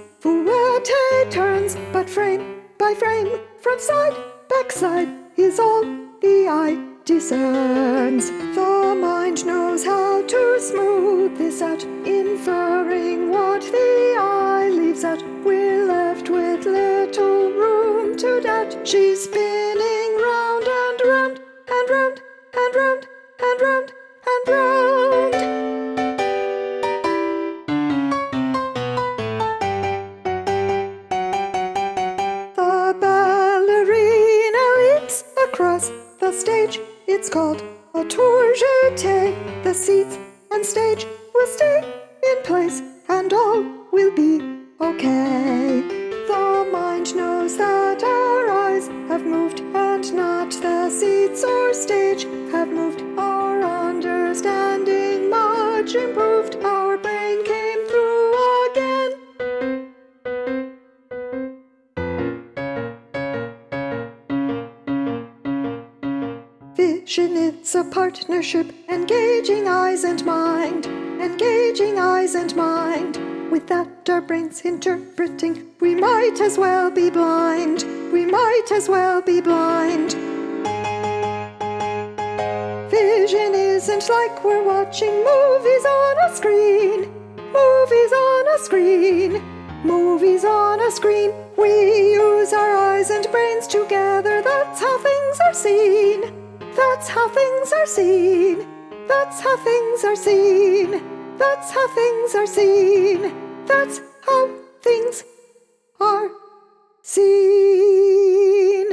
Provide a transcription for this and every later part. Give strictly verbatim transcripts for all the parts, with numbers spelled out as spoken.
Fouette turns, but frame by frame, front side, back side, is all the eye discerns. The mind knows how to smooth this out, inferring what the eye leaves out. We're left with little room to doubt. She's spinning round and round and round and round and round and round. The ballerina leaps across the stage. It's called a tour jeté. The seats and stage will stay in place, and all will be okay. The mind knows that our eyes have moved, and not the seats or stage have moved. Our understanding much improved. Our brain came through again. Vision, it's a partnership, engaging eyes and mind, engaging eyes and mind. Without our brains interpreting, we might as well be blind, we might as well be blind. Vision isn't like we're watching movies on a screen, movies on a screen, movies on a screen. We use our eyes and brains together, that's how things are seen. That's how things are seen. That's how things are seen. That's how things are seen. That's how things are seen.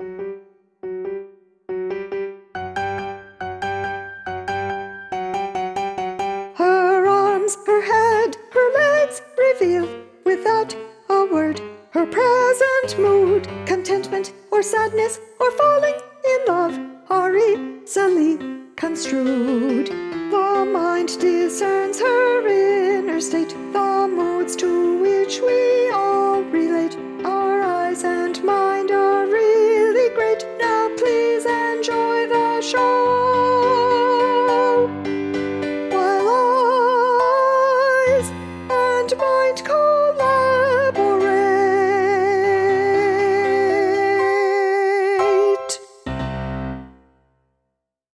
Her arms, her head, her legs reveal without a word her present mood, contentment or sadness or falling in love are easily construed. The mind discerns her inner state, the moods to which we